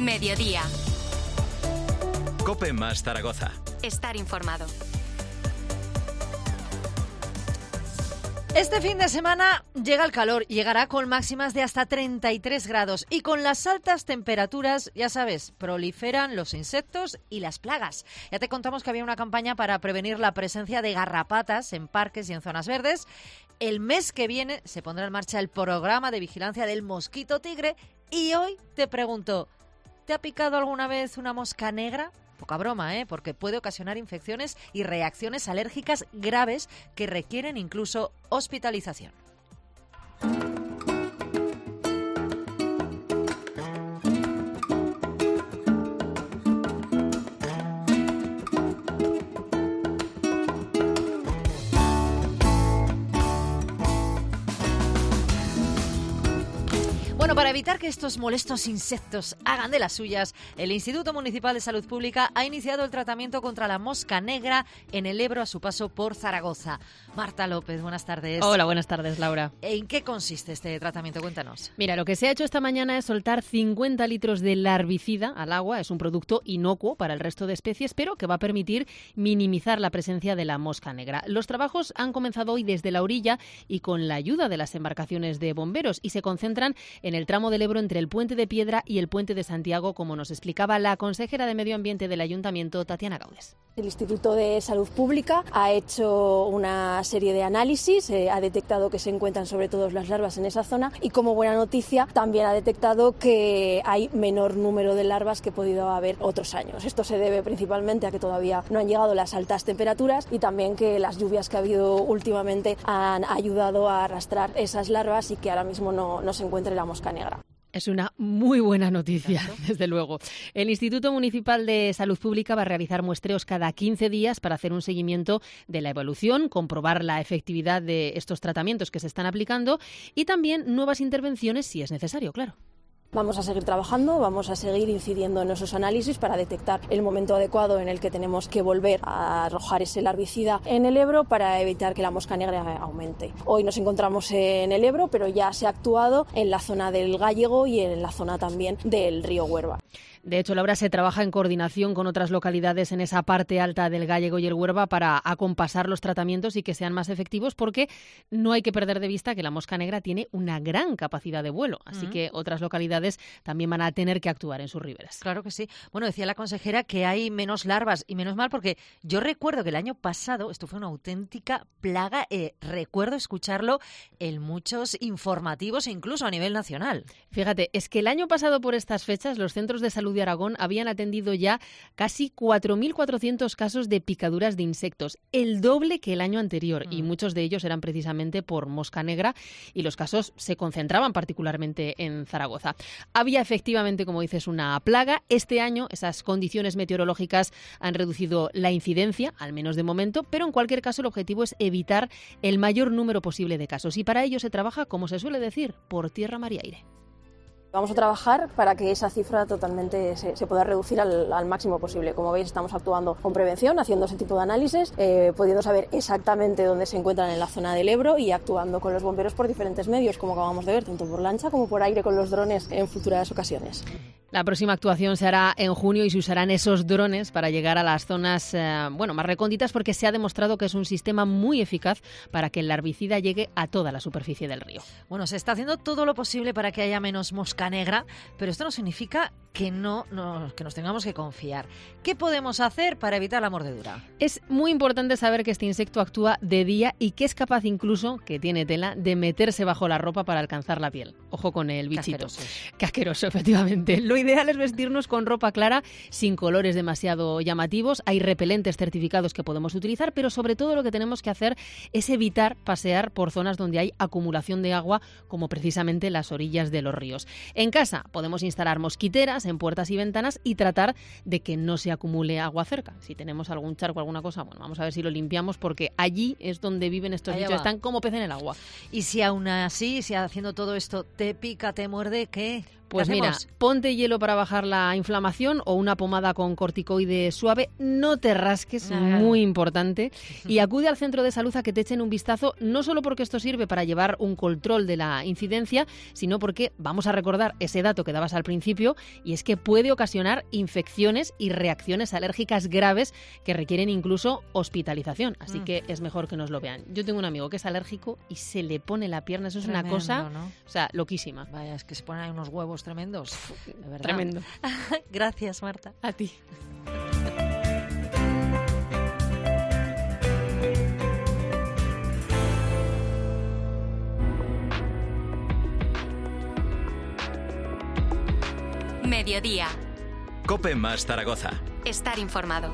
Mediodía. COPE más Zaragoza. Estar informado. Este fin de semana llega el calor, llegará con máximas de hasta 33 grados y con las altas temperaturas, ya sabes, proliferan los insectos y las plagas. Ya te contamos que había una campaña para prevenir la presencia de garrapatas en parques y en zonas verdes. El mes que viene se pondrá en marcha el programa de vigilancia del mosquito tigre y hoy te pregunto, ¿te ha picado alguna vez una mosca negra? Poca broma, porque puede ocasionar infecciones y reacciones alérgicas graves que requieren incluso hospitalización. Bueno, para evitar que estos molestos insectos hagan de las suyas, el Instituto Municipal de Salud Pública ha iniciado el tratamiento contra la mosca negra en el Ebro a su paso por Zaragoza. Marta López, buenas tardes. Hola, buenas tardes, Laura. ¿En qué consiste este tratamiento? Cuéntanos. Mira, lo que se ha hecho esta mañana es soltar 50 litros de larvicida al agua. Es un producto inocuo para el resto de especies, pero que va a permitir minimizar la presencia de la mosca negra. Los trabajos han comenzado hoy desde la orilla y con la ayuda de las embarcaciones de bomberos y se concentran en el tramo del Ebro entre el Puente de Piedra y el Puente de Santiago, como nos explicaba la consejera de Medio Ambiente del Ayuntamiento, Tatiana Gaudes. El Instituto de Salud Pública ha hecho una serie de análisis, ha detectado que se encuentran sobre todo las larvas en esa zona y como buena noticia también ha detectado que hay menor número de larvas que podido haber otros años. Esto se debe principalmente a que todavía no han llegado las altas temperaturas y también que las lluvias que ha habido últimamente han ayudado a arrastrar esas larvas y que ahora mismo no se encuentre la mosca negra. Es una muy buena noticia, desde luego. El Instituto Municipal de Salud Pública va a realizar muestreos cada 15 días para hacer un seguimiento de la evolución, comprobar la efectividad de estos tratamientos que se están aplicando y también nuevas intervenciones si es necesario, claro. Vamos a seguir trabajando, vamos a seguir incidiendo en esos análisis para detectar el momento adecuado en el que tenemos que volver a arrojar ese larvicida en el Ebro para evitar que la mosca negra aumente. Hoy nos encontramos en el Ebro, pero ya se ha actuado en la zona del Gállego y en la zona también del río Huerva. De hecho, Laura, se trabaja en coordinación con otras localidades en esa parte alta del Gállego y el Huerva para acompasar los tratamientos y que sean más efectivos, porque no hay que perder de vista que la mosca negra tiene una gran capacidad de vuelo, así que otras localidades también van a tener que actuar en sus riberas. Claro que sí. Bueno, decía la consejera que hay menos larvas y menos mal, porque yo recuerdo que el año pasado esto fue una auténtica plaga. Recuerdo escucharlo en muchos informativos, incluso a nivel nacional. Fíjate, es que el año pasado por estas fechas los centros de salud de Aragón habían atendido ya casi 4.400 casos de picaduras de insectos, el doble que el año anterior, y muchos de ellos eran precisamente por mosca negra y los casos se concentraban particularmente en Zaragoza. Había efectivamente, como dices, una plaga. Este año esas condiciones meteorológicas han reducido la incidencia, al menos de momento, pero en cualquier caso el objetivo es evitar el mayor número posible de casos y para ello se trabaja, como se suele decir, por tierra, mar y aire. Vamos a trabajar para que esa cifra totalmente se pueda reducir al máximo posible. Como veis, estamos actuando con prevención, haciendo ese tipo de análisis, pudiendo saber exactamente dónde se encuentran en la zona del Ebro y actuando con los bomberos por diferentes medios, como acabamos de ver, tanto por lancha como por aire con los drones en futuras ocasiones. La próxima actuación se hará en junio y se usarán esos drones para llegar a las zonas más recónditas, porque se ha demostrado que es un sistema muy eficaz para que el larvicida llegue a toda la superficie del río. Bueno, se está haciendo todo lo posible para que haya menos mosca negra, pero esto no significa que nos tengamos que confiar. ¿Qué podemos hacer para evitar la mordedura? Es muy importante saber que este insecto actúa de día y que es capaz incluso, que tiene tela, de meterse bajo la ropa para alcanzar la piel. Ojo con el bichito. Qué asqueroso, efectivamente. Lo ideal es vestirnos con ropa clara, sin colores demasiado llamativos. Hay repelentes certificados que podemos utilizar, pero sobre todo lo que tenemos que hacer es evitar pasear por zonas donde hay acumulación de agua, como precisamente las orillas de los ríos. En casa podemos instalar mosquiteras en puertas y ventanas y tratar de que no se acumule agua cerca. Si tenemos algún charco o alguna cosa, vamos a ver si lo limpiamos, porque allí es donde viven estos bichos, están como pez en el agua. Y si aún así, si haciendo todo esto te pica, te muerde, ¿qué? Pues mira, ponte hielo para bajar la inflamación o una pomada con corticoide suave. No te rasques, muy importante. Y acude al centro de salud a que te echen un vistazo, no solo porque esto sirve para llevar un control de la incidencia, sino porque vamos a recordar ese dato que dabas al principio, y es que puede ocasionar infecciones y reacciones alérgicas graves que requieren incluso hospitalización. Así que es mejor que nos lo vean. Yo tengo un amigo que es alérgico y se le pone la pierna. Eso es tremendo, una cosa, ¿no? O sea, loquísima. Vaya, es que se ponen ahí unos huevos tremendos. De verdad. Tremendo. Gracias, Marta. A ti. Mediodía. COPE más Zaragoza. Estar informado.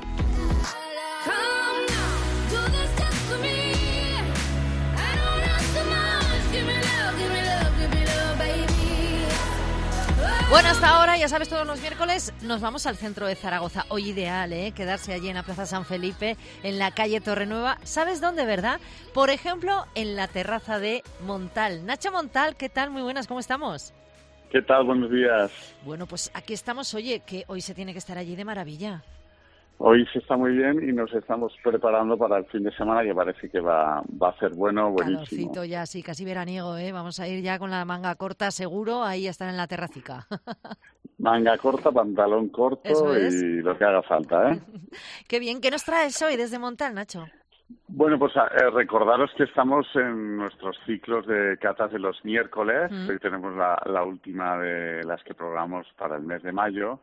Bueno, hasta ahora, ya sabes, todos los miércoles nos vamos al centro de Zaragoza. Hoy ideal, quedarse allí en la Plaza San Felipe, en la calle Torrenueva. ¿Sabes dónde, verdad? Por ejemplo, en la terraza de Montal. Nacho Montal, ¿qué tal? Muy buenas, ¿cómo estamos? ¿Qué tal? Buenos días. Bueno, pues aquí estamos. Oye, que hoy se tiene que estar allí de maravilla. Hoy se está muy bien y nos estamos preparando para el fin de semana, que parece que va a ser bueno, buenísimo. Calorcito ya, sí, casi veraniego, ¿eh? Vamos a ir ya con la manga corta, seguro, ahí a estar en la terracica. Manga corta, pantalón corto y lo que haga falta, ¿eh? Qué bien. ¿Qué nos traes hoy desde Montal, Nacho? Bueno, pues recordaros que estamos en nuestros ciclos de catas de los miércoles. Hoy tenemos la última de las que programamos para el mes de mayo.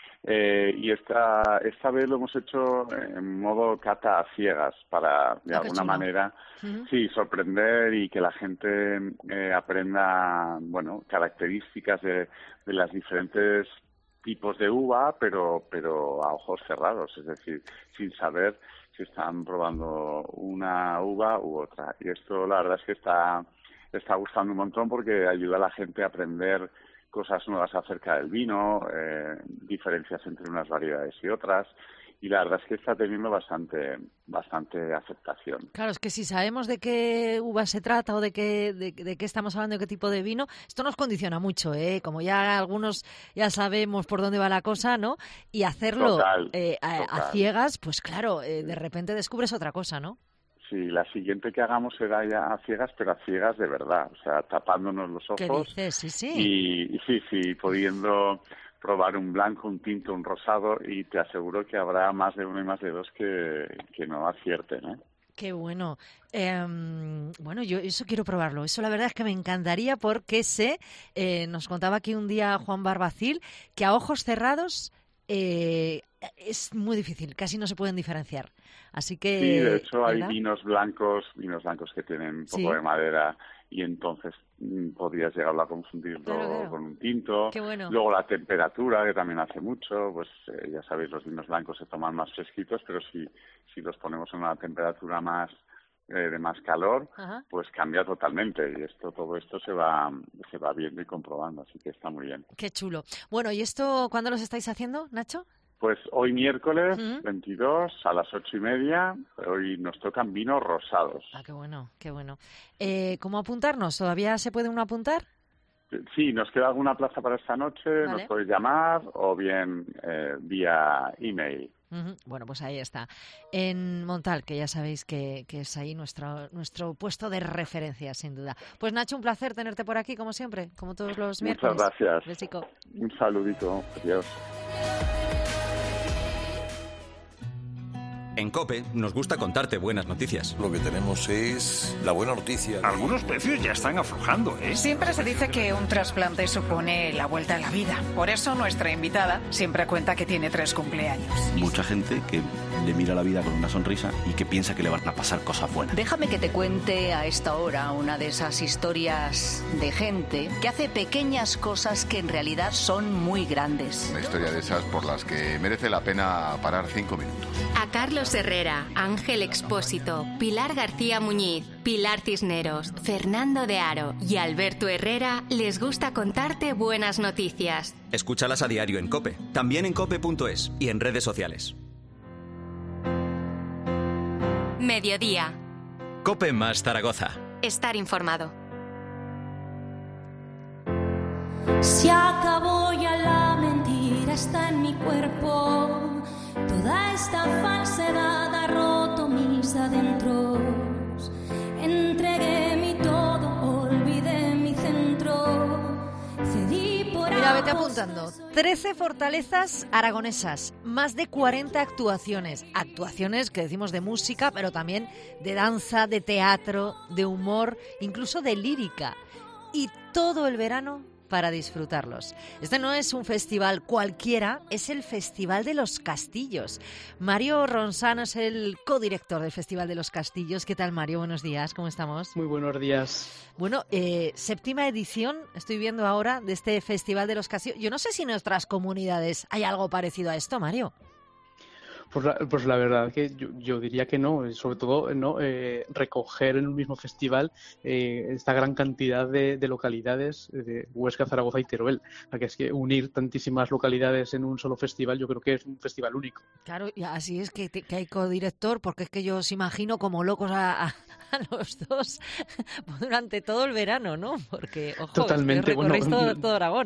Y esta vez lo hemos hecho en modo cata a ciegas para, de alguna manera, sí, sorprender y que la gente aprenda, bueno, características de las diferentes tipos de uva, pero a ojos cerrados, es decir, sin saber si están probando una uva u otra. Y esto la verdad es que está gustando un montón porque ayuda a la gente a aprender cosas nuevas acerca del vino, diferencias entre unas variedades y otras, y la verdad es que está teniendo bastante aceptación. Claro, es que si sabemos de qué uva se trata o de qué estamos hablando, de qué tipo de vino, esto nos condiciona mucho, como ya algunos ya sabemos por dónde va la cosa, ¿no? Y hacerlo total. A ciegas, pues claro, de repente descubres otra cosa, ¿no? Sí, la siguiente que hagamos será ya a ciegas, pero a ciegas de verdad, o sea, tapándonos los ojos. ¿Qué dices? Sí. Y sí, pudiendo probar un blanco, un tinto, un rosado, y te aseguro que habrá más de uno y más de dos que no acierten, ¿eh? Qué bueno. Bueno, yo eso quiero probarlo. Eso la verdad es que me encantaría porque nos contaba aquí un día Juan Barbacil, que a ojos cerrados es muy difícil, casi no se pueden diferenciar. Así que sí, de hecho hay ¿verdad? vinos blancos que tienen un poco de madera y entonces podrías llegarlo a confundirlo claro. con un tinto. Qué bueno. Luego la temperatura, que también hace mucho, pues ya sabéis, los vinos blancos se toman más fresquitos, pero si los ponemos en una temperatura más de más calor, pues cambia totalmente y todo esto se va viendo y comprobando, así que está muy bien. Qué chulo. Bueno, ¿y esto cuándo los estáis haciendo, Nacho? Pues hoy miércoles 22 a las 8:30, hoy nos tocan vinos rosados. Ah, qué bueno. ¿Cómo apuntarnos? ¿Todavía se puede uno apuntar? Sí, nos queda alguna plaza para esta noche, vale. Nos podéis llamar o bien vía email. Bueno, pues ahí está. En Montal, que ya sabéis que es ahí nuestro puesto de referencia, sin duda. Pues Nacho, un placer tenerte por aquí, como siempre, como todos los miércoles. Muchas gracias. Besico. Un saludito. Adiós. En COPE nos gusta contarte buenas noticias. Lo que tenemos es la buena noticia. Algunos precios ya están aflojando, ¿eh? Siempre se dice que un trasplante supone la vuelta a la vida. Por eso nuestra invitada siempre cuenta que tiene 3 cumpleaños. Mucha gente que le mira la vida con una sonrisa y que piensa que le van a pasar cosas buenas. Déjame que te cuente a esta hora una de esas historias de gente que hace pequeñas cosas que en realidad son muy grandes. Una historia de esas por las que merece la pena parar 5 minutos. A Carlos Herrera, Ángel Expósito, Pilar García Muñiz, Pilar Cisneros, Fernando de Aro y Alberto Herrera les gusta contarte buenas noticias. Escúchalas a diario en COPE, también en cope.es y en redes sociales. Mediodía. COPE más Zaragoza. Estar informado. Se acabó música está en mi cuerpo. Toda esta falsedad ha roto mis adentros. Entregué mi todo, olvidé mi centro. Cedí por Mira, vete apuntando. 13 fortalezas aragonesas, más de 40 actuaciones. Actuaciones que decimos de música, pero también de danza, de teatro, de humor, incluso de lírica. Y todo el verano para disfrutarlos. Este no es un festival cualquiera, es el Festival de los Castillos. Mario Ronsano es el codirector del Festival de los Castillos. ¿Qué tal, Mario? Buenos días, ¿cómo estamos? Muy buenos días. Bueno, séptima edición, estoy viendo ahora, de este Festival de los Castillos. Yo no sé si en otras comunidades hay algo parecido a esto, Mario. Pues la verdad que yo diría que no, sobre todo no recoger en un mismo festival esta gran cantidad de localidades de Huesca, Zaragoza y Teruel. Que es que unir tantísimas localidades en un solo festival yo creo que es un festival único. Claro, y así es que hay codirector, porque es que yo os imagino como locos a los dos durante todo el verano, ¿no? Porque, ojo, totalmente, recorréis todo Aragón.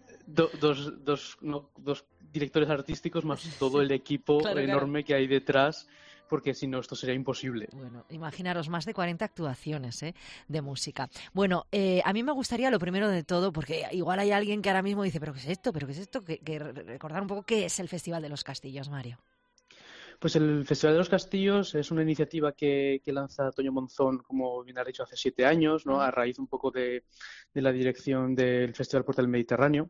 Dos directores artísticos más todo el equipo enorme que hay detrás, porque si no esto sería imposible. Bueno, imaginaros, más de 40 actuaciones de música. Bueno, a mí me gustaría lo primero de todo, porque igual hay alguien que ahora mismo dice, ¿pero qué es esto? Que recordar un poco qué es el Festival de los Castillos, Mario. Pues el Festival de los Castillos es una iniciativa que lanza Toño Monzón, como bien has dicho, hace 7 años, ¿no? A raíz un poco de la dirección del Festival Puerta del Mediterráneo.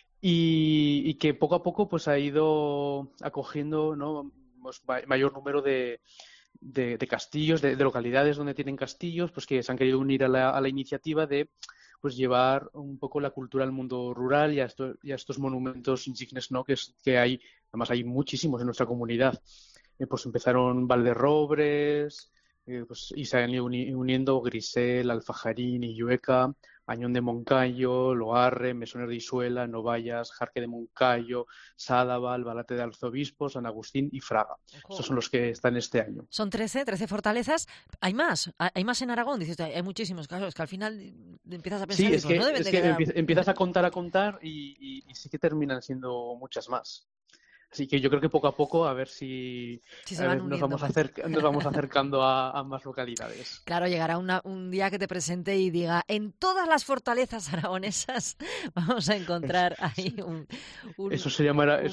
Y que poco a poco pues ha ido acogiendo, ¿no? Pues, mayor número de castillos, de localidades donde tienen castillos, pues que se han querido unir a la iniciativa de pues llevar un poco la cultura al mundo rural y a estos monumentos insignes, ¿no? que hay, además hay muchísimos en nuestra comunidad. Pues empezaron Valderrobres, pues, y se han ido uniendo Grisel, Alfajarín, Illueca, Añón de Moncayo, Loarre, Mesones de Isuela, Novallas, Jarque de Moncayo, Sádava, Albalate de Arzobispo, San Agustín y Fraga. Ojo. Estos son los que están este año. Son 13 fortalezas. ¿Hay más en Aragón? Dices, hay muchísimos casos, que al final empiezas a pensar... Sí, es que empiezas a contar y sí que terminan siendo muchas más. Así que yo creo que poco a poco a ver si nos vamos acercando a más localidades. Claro, llegará un día que te presente y diga, en todas las fortalezas aragonesas vamos a encontrar ahí un eso sería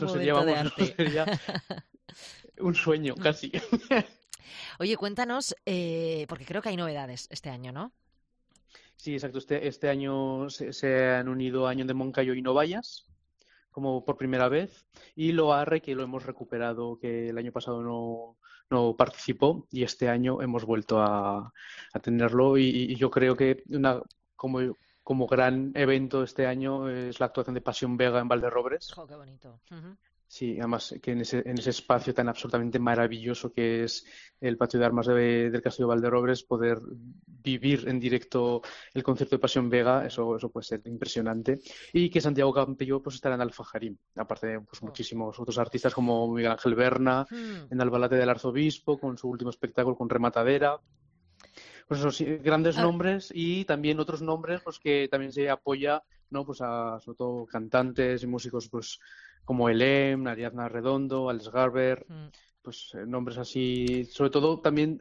un sueño casi. Oye, cuéntanos, porque creo que hay novedades este año, ¿no? Sí, exacto. Este año se han unido Añón de Moncayo y Novallas, como por primera vez, y Loarre, que lo hemos recuperado, que el año pasado no participó, y este año hemos vuelto a tenerlo, y yo creo que como gran evento este año es la actuación de Pasión Vega en Valderrobres. ¡Oh, qué bonito! Uh-huh. Sí, además que en ese espacio tan absolutamente maravilloso que es el patio de armas del Castillo de Valderrobres, poder vivir en directo el concierto de Pasión Vega, eso puede ser impresionante. Y que Santiago Campello pues estará en Alfajarín, aparte de pues, muchísimos otros artistas como Miguel Ángel Berna, en Albalate del Arzobispo, con su último espectáculo con Rematadera. Pues eso, sí, grandes nombres y también otros nombres pues que también se apoya, ¿no? Pues a sobre todo cantantes y músicos pues como Elem, Ariadna Redondo, Alex Garber, pues nombres así, sobre todo también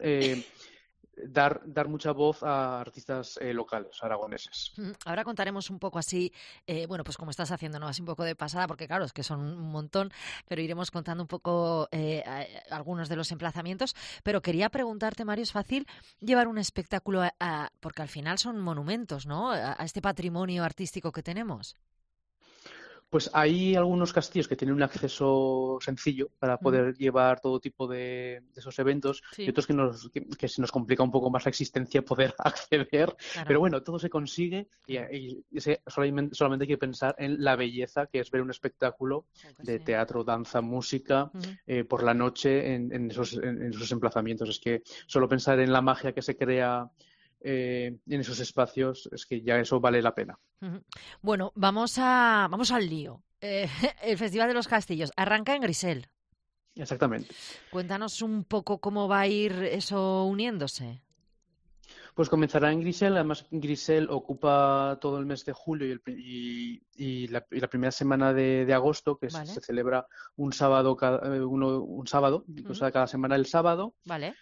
dar mucha voz a artistas locales, aragoneses. Ahora contaremos un poco así, bueno, pues como estás haciendo, ¿no? Así un poco de pasada, porque claro, es que son un montón, pero iremos contando un poco algunos de los emplazamientos. Pero quería preguntarte, Mario, ¿es fácil llevar un espectáculo porque al final son monumentos, ¿no? A este patrimonio artístico que tenemos. Pues hay algunos castillos que tienen un acceso sencillo para poder llevar todo tipo de esos eventos, y otros que se nos complica un poco más la existencia poder acceder. Claro. Pero bueno, todo se consigue y solamente hay que pensar en la belleza que es ver un espectáculo de teatro, danza, música por la noche en esos emplazamientos. Es que solo pensar en la magia que se crea en esos espacios es que ya eso vale la pena. Bueno, vamos al lío. El Festival de los Castillos arranca en Grisel. Exactamente. Cuéntanos un poco cómo va a ir eso uniéndose. Pues comenzará en Grisel. Además, Grisel ocupa todo el mes de julio y la primera semana de agosto, que se celebra un sábado, o sea, cada semana el sábado. Vale.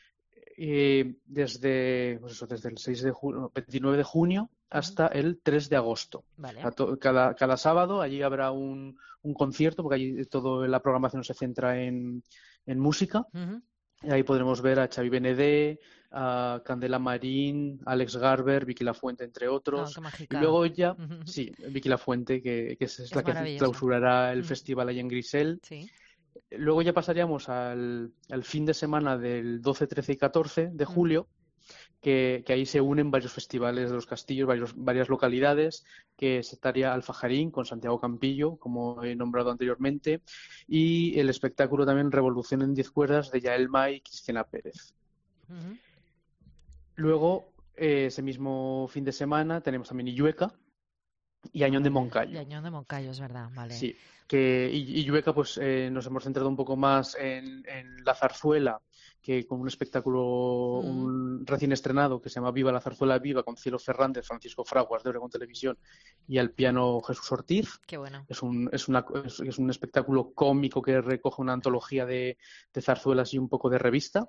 Desde el 29 de junio hasta el 3 de agosto. Vale. Cada sábado allí habrá un concierto, porque allí toda la programación se centra en música. Y ahí podremos ver a Xavi Benedé, a Candela Marín, Alex Garber, Vicky Lafuente, entre otros. Y luego ya, sí, Vicky Lafuente, que es la que clausurará el festival ahí en Grisel. Sí. Luego ya pasaríamos al fin de semana del 12, 13 y 14 de julio, que ahí se unen varios festivales de los castillos, varias localidades, que estaría Alfajarín con Santiago Campillo, como he nombrado anteriormente, y el espectáculo también Revolución en 10 cuerdas de Yaelma y Cristina Pérez. Luego, ese mismo fin de semana, tenemos también Illueca y Añón de Moncayo. Y Añón de Moncayo, es verdad, vale. Sí, y Illueca, pues nos hemos centrado un poco más en la zarzuela, que con un espectáculo recién estrenado que se llama Viva la Zarzuela Viva, con Cielo Fernández, Francisco Fraguas de Oregón Televisión y al piano Jesús Ortiz. Qué bueno. Es un espectáculo cómico que recoge una antología de zarzuelas y un poco de revista.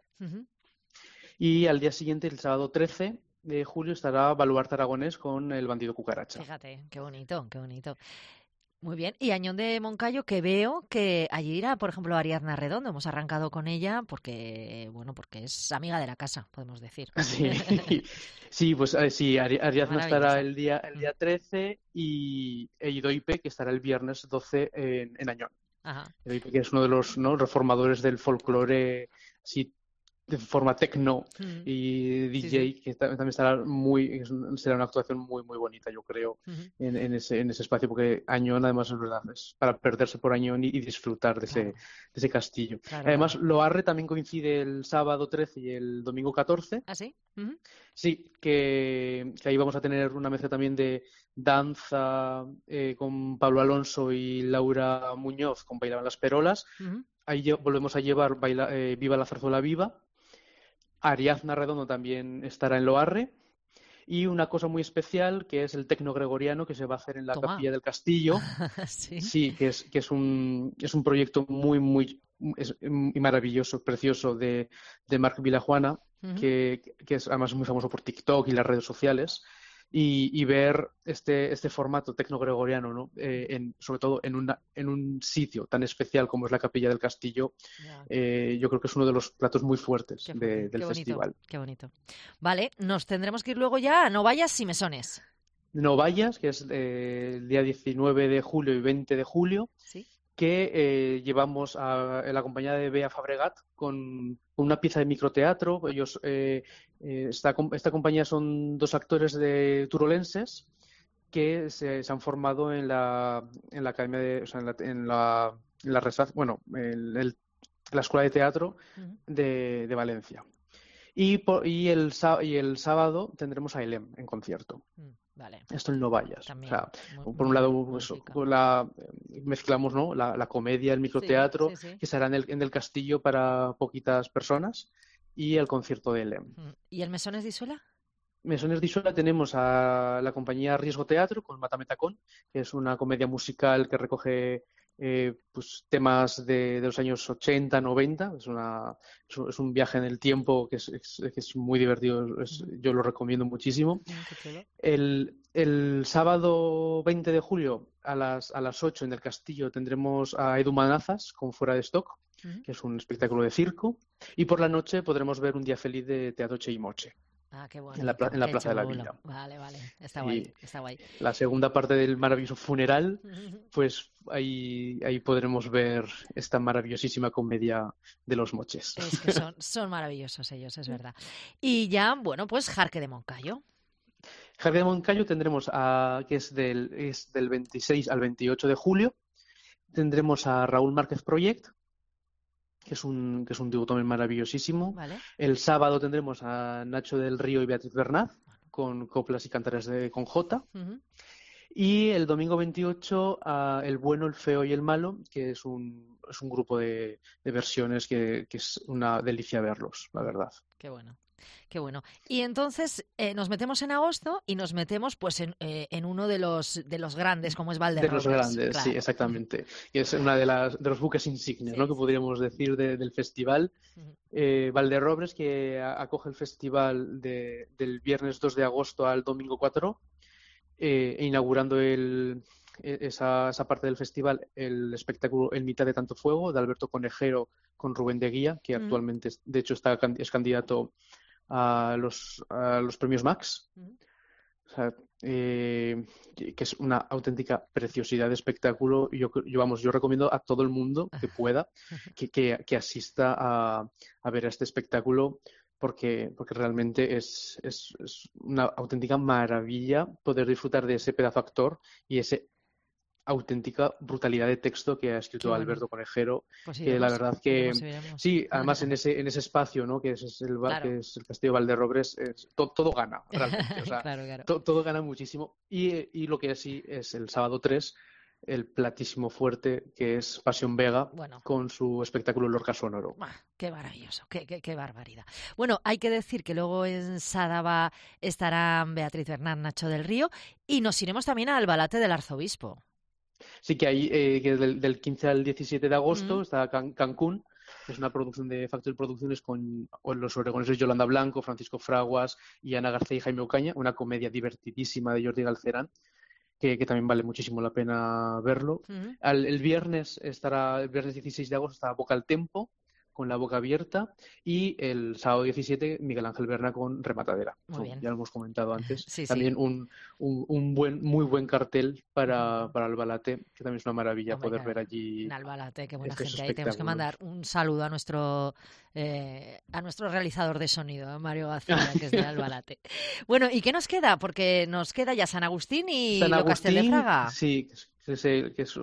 Y al día siguiente, el sábado 13 de julio, estará Baluarte Aragonés con El bandido cucaracha. Fíjate, qué bonito, qué bonito. Muy bien. Y Añón de Moncayo, que veo que allí irá, por ejemplo, Ariadna Redondo. Hemos arrancado con ella porque es amiga de la casa, podemos decir. Sí, pues sí, Ariadna estará el día 13 y Idoipe, que estará el viernes 12 en Añón. Idoipe, que es uno de los reformadores del folclore, sí, de forma techno y DJ, que también estará será una actuación muy muy bonita, yo creo, en ese espacio, porque Añón además es verdad, es para perderse por Añón y disfrutar de ese castillo. Además, Loarre también coincide el sábado 13 y el domingo 14. ¿Ah, sí? Sí, que ahí vamos a tener una mezcla también de danza con Pablo Alonso y Laura Muñoz con Bailaban las Perolas. Ahí volvemos a llevar Viva la Zarzuela Viva. Ariadna Redondo también estará en Loarre. Y una cosa muy especial, que es el tecno gregoriano, que se va a hacer en la Capilla del Castillo. Sí, que es un proyecto muy maravilloso, precioso de Marc Vilajuana, que es además muy famoso por TikTok y las redes sociales. Y ver este formato tecno-gregoriano, ¿no? Sobre todo en un sitio tan especial como es la Capilla del Castillo, yo creo que es uno de los platos muy fuertes del festival. Qué bonito. Vale, nos tendremos que ir luego ya a Novallas y Mesones. Novallas, que es el día 19 de julio y 20 de julio, ¿sí? Que llevamos a la compañía de Bea Fabregat con una pieza de microteatro. Ellos, esta compañía son 2 actores turolenses que se han formado en la academia en la escuela de teatro de Valencia. Y el sábado tendremos a Elem en concierto. Vale. Esto en Novallas. O sea, por un lado mezclamos, ¿no? la comedia, el microteatro, que será en el castillo para poquitas personas, y el concierto de Elem. ¿Y el Mesones d'Issola? Mesones d'Issola tenemos a la compañía Riesgo Teatro con Matametacón, que es una comedia musical que recoge pues temas de los años 80, 90. Es un viaje en el tiempo que es muy divertido. Yo lo recomiendo muchísimo. El sábado 20 de julio a las 8 en el Castillo tendremos a Edu Manazas con Fuera de Stock, que es un espectáculo de circo. Y por la noche podremos ver Un día feliz de Teatro Cheimoche. Ah, qué bueno. En la Plaza de la Villa. Vale, está guay, está guay. La segunda parte del maravilloso funeral, pues ahí podremos ver esta maravillosísima comedia de los moches. Es que son maravillosos ellos, es verdad. Y ya, bueno, pues Jarque de Moncayo. Jarque de Moncayo tendremos que es del 26 al 28 de julio. Tendremos a Raúl Márquez Project, que es un dúo también maravillosísimo. Vale. El sábado tendremos a Nacho del Río y Beatriz Bernat con coplas y cantares con Jota. Y el domingo 28 a El Bueno, el Feo y el Malo, que es un grupo de versiones que es una delicia verlos, la verdad. Qué bueno. Qué bueno. Y entonces nos metemos en agosto y nos metemos pues en uno de los grandes, como es Valderrobres. De los grandes, claro. Sí, exactamente. Y es una de los buques insignes, ¿no? Que podríamos decir del festival. Valderrobres, que acoge el festival del viernes 2 de agosto al domingo 4, inaugurando esa parte del festival, el espectáculo En mitad de tanto fuego, de Alberto Conejero con Rubén de Guía, que actualmente, de hecho, es candidato a los premios Max. O sea, que es una auténtica preciosidad de espectáculo. Yo recomiendo a todo el mundo que pueda que asista a ver a este espectáculo, porque realmente es una auténtica maravilla poder disfrutar de ese pedazo actor y ese auténtica brutalidad de texto que ha escrito Alberto Conejero, pues sí, que la verdad que sí, además en ese espacio, ¿no? que es el Castillo Valderrobres, todo gana realmente, o sea, claro. Todo gana muchísimo, y lo que sí es el sábado 3, el platísimo fuerte, que es Pasión Vega, con su espectáculo Lorca Sonoro. ¡Qué maravilloso! ¡Qué barbaridad! Bueno, hay que decir que luego en Sádaba estarán Beatriz Bernat, Nacho del Río, y nos iremos también al Albalate del Arzobispo. Sí, que hay que del 15 al 17 de agosto está Cancún. Es una producción de Factory Producciones con los oregoneses Yolanda Blanco, Francisco Fraguas y Ana García y Jaime Ocaña, una comedia divertidísima de Jordi Galcerán, que también vale muchísimo la pena verlo. El viernes 16 de agosto está Boca al Tempo, con La boca abierta, y el sábado 17 Miguel Ángel Berna con Rematadera. Ya lo hemos comentado antes. También un muy buen cartel para Albalate, que también es una maravilla poder ver allí. En Albalate, qué buena gente. Ahí tenemos que mandar un saludo a nuestro realizador de sonido, Mario García, que es de Albalate. Bueno, ¿y qué nos queda? Porque nos queda ya San Agustín y Lo Castel de Fraga. Sí, que es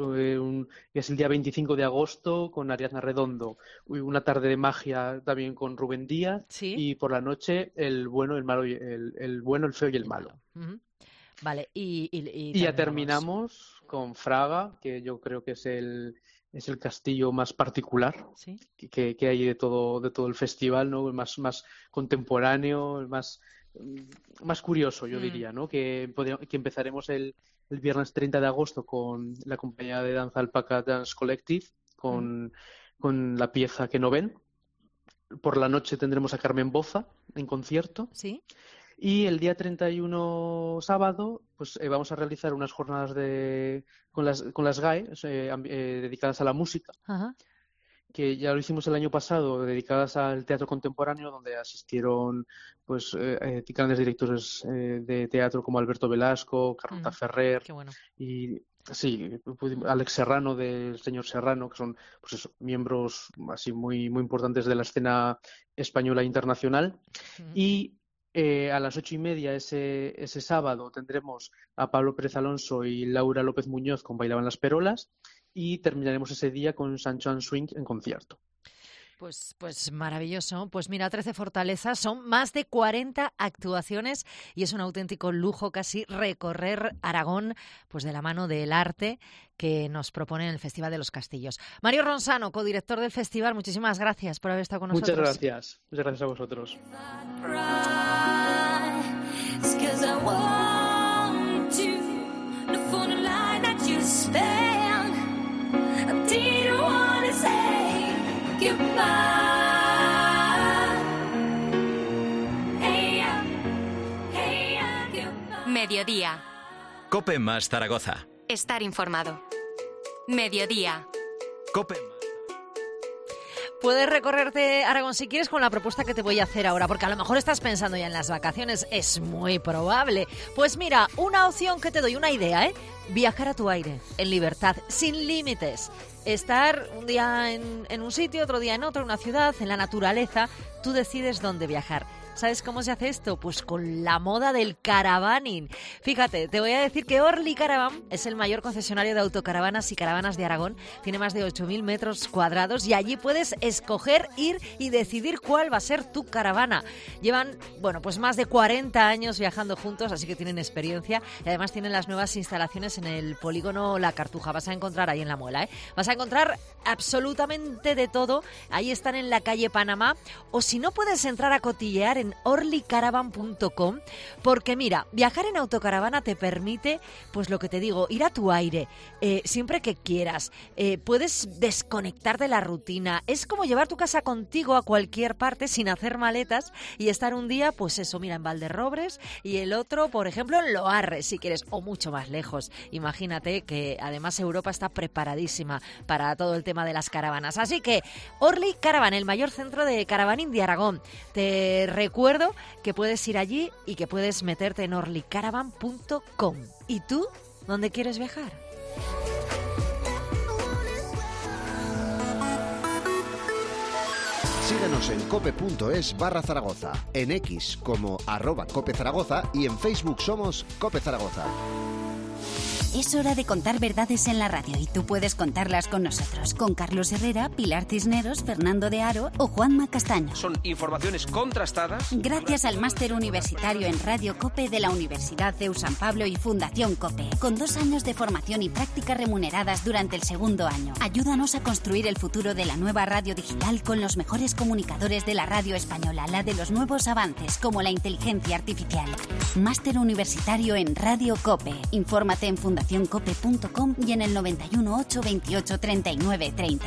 el día 25 de agosto con Ariadna Redondo, una tarde de magia también con Rubén Díaz, y por la noche el bueno, el malo, el bueno, el feo y el malo. Vale, y ya terminamos con Fraga, que yo creo que es el castillo más particular que hay de todo el festival, ¿no? El más contemporáneo, el más curioso, yo diría, ¿no? Que empezaremos el viernes 30 de agosto con la compañía de danza Alpaca Dance Collective, con la pieza Que no ven. Por la noche tendremos a Carmen Boza en concierto. Sí. Y el día 31, sábado, pues vamos a realizar unas jornadas con las GAE dedicadas a la música. Ajá. Que ya lo hicimos el año pasado, dedicadas al teatro contemporáneo, donde asistieron pues grandes directores de teatro como Alberto Velasco, Carlota Ferrer, y Alex Serrano, del señor Serrano, que son pues miembros así muy importantes de la escena española e internacional. Y a las 8:30 ese sábado tendremos a Pablo Pérez Alonso y Laura López Muñoz con Bailaban las Perolas, y terminaremos ese día con Sancho and Swing en concierto. Pues maravilloso. Pues mira, 13 fortalezas, son más de 40 actuaciones y es un auténtico lujo casi recorrer Aragón pues de la mano del arte que nos propone el Festival de los Castillos. Mario Ronsano, codirector del festival, muchísimas gracias por haber estado con nosotros. Muchas gracias a vosotros. Mediodía. COPE más Zaragoza. Estar informado. Mediodía. COPE. Puedes recorrerte Aragón si quieres con la propuesta que te voy a hacer ahora, porque a lo mejor estás pensando ya en las vacaciones, es muy probable. Pues mira, una opción que te doy, una idea, viajar a tu aire, en libertad, sin límites. Estar un día en un sitio, otro día en otro, en una ciudad, en la naturaleza, tú decides dónde viajar. ¿Sabes cómo se hace esto? Pues con la moda del caravaning. Fíjate, te voy a decir que Orly Caravan es el mayor concesionario de autocaravanas y caravanas de Aragón. Tiene más de 8.000 metros cuadrados y allí puedes escoger, ir y decidir cuál va a ser tu caravana. Llevan, pues más de 40 años viajando juntos, así que tienen experiencia. Y además tienen las nuevas instalaciones en el polígono La Cartuja. Vas a encontrar ahí en La Muela, Vas a encontrar absolutamente de todo. Ahí están en la calle Panamá. O si no puedes entrar a cotillear en en orlycaravan.com, porque mira, viajar en autocaravana te permite, pues lo que te digo, ir a tu aire, siempre que quieras. Puedes desconectar de la rutina. Es como llevar tu casa contigo a cualquier parte sin hacer maletas y estar un día, pues eso, mira, en Valderrobres y el otro, por ejemplo, en Loarre, si quieres, o mucho más lejos. Imagínate que además Europa está preparadísima para todo el tema de las caravanas. Así que Orly Caravan, el mayor centro de caravaning de Aragón. Te recuerdo que puedes ir allí y que puedes meterte en orlycaravan.com. ¿Y tú? ¿Dónde quieres viajar? Síguenos en cope.es/Zaragoza, en X como @CopeZaragoza y en Facebook somos Cope Zaragoza. Es hora de contar verdades en la radio y tú puedes contarlas con nosotros, con Carlos Herrera, Pilar Cisneros, Fernando de Aro o Juanma Castaño. Son informaciones contrastadas. Gracias al máster universitario en Radio COPE de la Universidad CEU San Pablo y Fundación COPE, con 2 años de formación y prácticas remuneradas durante el segundo año. Ayúdanos a construir el futuro de la nueva radio digital con los mejores comunicadores de la radio española, la de los nuevos avances como la inteligencia artificial. Máster universitario en Radio COPE. Infórmate en fundacioncope.com y en el 91 8 28 39 30.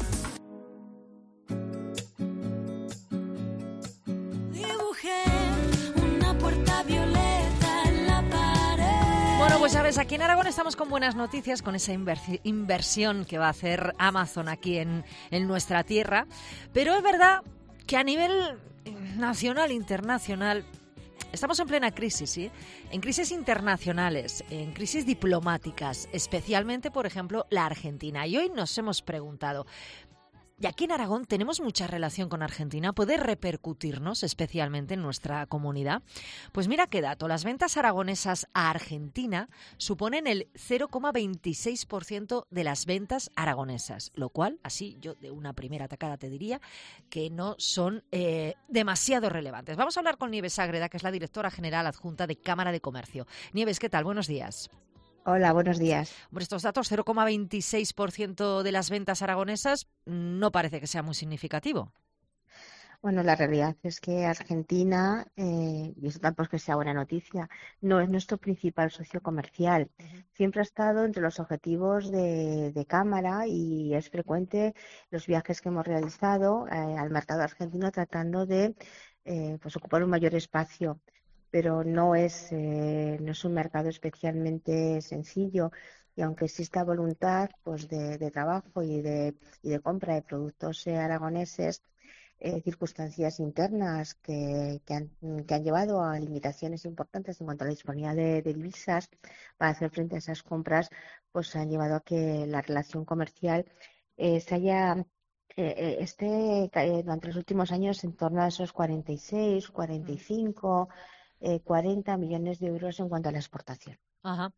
Bueno, pues sabes, aquí en Aragón estamos con buenas noticias, con esa inversión que va a hacer Amazon aquí en nuestra tierra, pero es verdad que a nivel nacional, internacional, estamos en plena crisis, ¿sí? En crisis internacionales, en crisis diplomáticas, especialmente, por ejemplo, la Argentina. Y hoy nos hemos preguntado, ¿y aquí en Aragón tenemos mucha relación con Argentina? ¿Puede repercutirnos especialmente en nuestra comunidad? Pues mira qué dato, las ventas aragonesas a Argentina suponen el 0,26% de las ventas aragonesas, lo cual, así yo de una primera tacada te diría que no son demasiado relevantes. Vamos a hablar con Nieves Ágreda, que es la directora general adjunta de Cámara de Comercio. Nieves, ¿qué tal? Buenos días. Hola, buenos días. Hombre, estos datos, 0,26% de las ventas aragonesas, no parece que sea muy significativo. Bueno, la realidad es que Argentina, y eso tampoco es que sea buena noticia, no es nuestro principal socio comercial. Siempre ha estado entre los objetivos de Cámara y es frecuente los viajes que hemos realizado al mercado argentino tratando de pues ocupar un mayor espacio. Pero no es un mercado especialmente sencillo y aunque exista voluntad pues de trabajo y de compra de productos aragoneses, circunstancias internas que han llevado a limitaciones importantes en cuanto a la disponibilidad de divisas para hacer frente a esas compras, pues han llevado a que la relación comercial esté durante los últimos años en torno a esos 46, 45, 40 millones de euros en cuanto a la exportación. Ajá.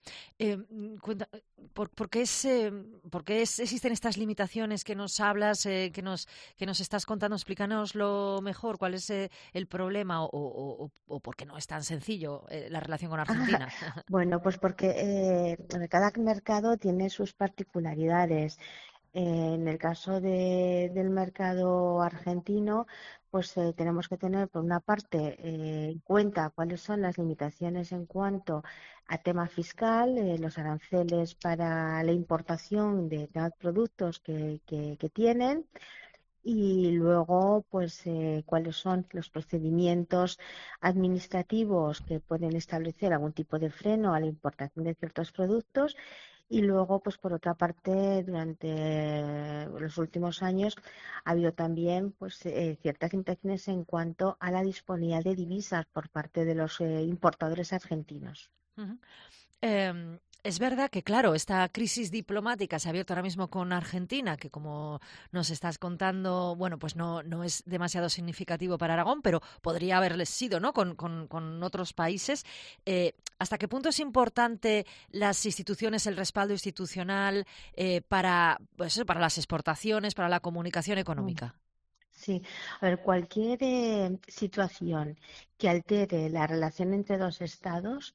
¿Por qué existen estas limitaciones que nos hablas, que nos estás contando? Explícanoslo mejor. ¿Cuál es el problema o por qué no es tan sencillo la relación con Argentina? Bueno, pues porque cada mercado tiene sus particularidades. En el caso del mercado argentino, pues tenemos que tener, por una parte, en cuenta cuáles son las limitaciones en cuanto a tema fiscal, los aranceles para la importación de productos que tienen, y luego, pues, cuáles son los procedimientos administrativos que pueden establecer algún tipo de freno a la importación de ciertos productos. Y luego, pues por otra parte, durante los últimos años ha habido también pues ciertas limitaciones en cuanto a la disponibilidad de divisas por parte de los importadores argentinos. Uh-huh. Es verdad que, claro, esta crisis diplomática se ha abierto ahora mismo con Argentina, que como nos estás contando, bueno, pues no es demasiado significativo para Aragón, pero podría haberles sido, ¿no?, con otros países. ¿Hasta qué punto es importante las instituciones, el respaldo institucional para las exportaciones, para la comunicación económica? Sí, a ver, cualquier situación que altere la relación entre dos estados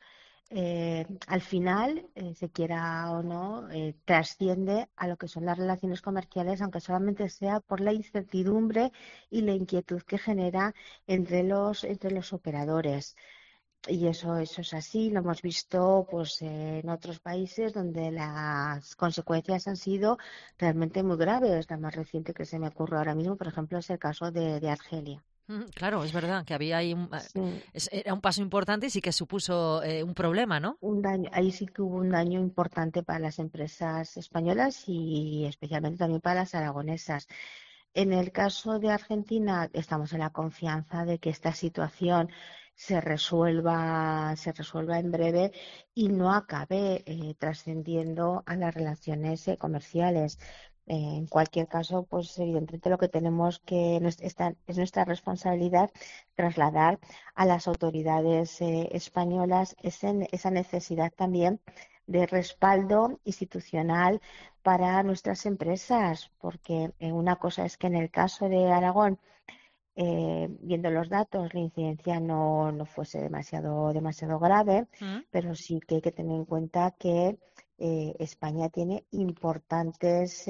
al final, se quiera o no, trasciende a lo que son las relaciones comerciales, aunque solamente sea por la incertidumbre y la inquietud que genera entre los operadores. Y eso es así, lo hemos visto pues en otros países donde las consecuencias han sido realmente muy graves. La más reciente que se me ocurre ahora mismo, por ejemplo, es el caso de Argelia. Claro, es verdad que había ahí era un paso importante y sí que supuso un problema, ¿no? Un daño, ahí sí que hubo un daño importante para las empresas españolas y especialmente también para las aragonesas. En el caso de Argentina, estamos en la confianza de que esta situación se resuelva en breve y no acabe trascendiendo a las relaciones comerciales. En cualquier caso, pues evidentemente lo que tenemos que es nuestra responsabilidad trasladar a las autoridades españolas esa necesidad también de respaldo institucional para nuestras empresas, porque una cosa es que en el caso de Aragón, viendo los datos, la incidencia no fuese demasiado grave, pero sí que hay que tener en cuenta que España tiene importantes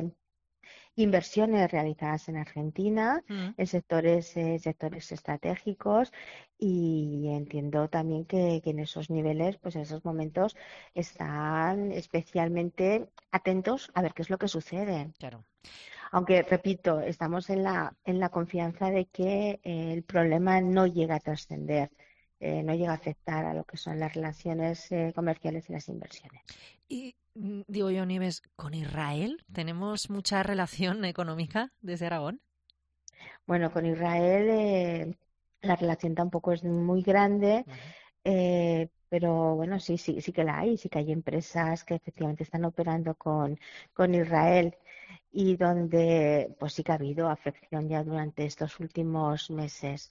inversiones realizadas en Argentina en sectores estratégicos, y entiendo también que en esos niveles, pues en esos momentos, están especialmente atentos a ver qué es lo que sucede. Claro. Aunque, repito, estamos en la confianza de que el problema no llega a trascender, no llega a afectar a lo que son las relaciones comerciales y las inversiones. Y digo yo, Nieves, ¿con Israel tenemos mucha relación económica desde Aragón? Bueno, con Israel la relación tampoco es muy grande, pero bueno, sí que la hay, sí que hay empresas que efectivamente están operando con Israel, y donde pues sí que ha habido afección ya durante estos últimos meses.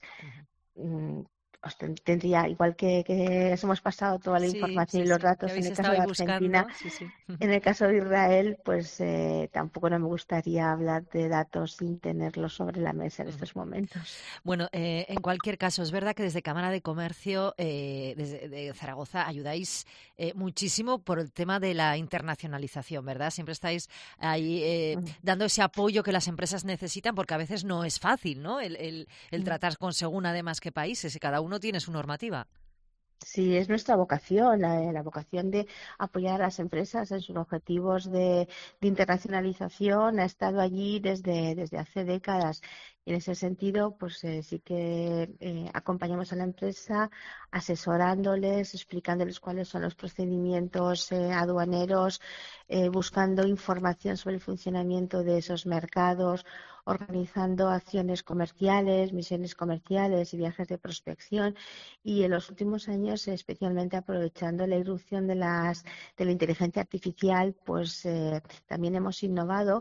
Os tendría, igual que hemos pasado toda la información y los datos en el caso de Argentina, en el caso de Israel, pues tampoco no me gustaría hablar de datos sin tenerlos sobre la mesa en estos momentos. Bueno, en cualquier caso, es verdad que desde Cámara de Comercio de Zaragoza ayudáis muchísimo por el tema de la internacionalización, ¿verdad? Siempre estáis ahí dando ese apoyo que las empresas necesitan, porque a veces no es fácil, ¿no? El tratar con según además qué países, y cada uno tiene su normativa. Sí, es nuestra vocación, la vocación de apoyar a las empresas en sus objetivos de internacionalización. Ha estado allí desde hace décadas. Y en ese sentido, pues sí que acompañamos a la empresa asesorándoles, explicándoles cuáles son los procedimientos aduaneros, buscando información sobre el funcionamiento de esos mercados, organizando acciones comerciales, misiones comerciales y viajes de prospección, y en los últimos años, especialmente aprovechando la irrupción de la inteligencia artificial, pues también hemos innovado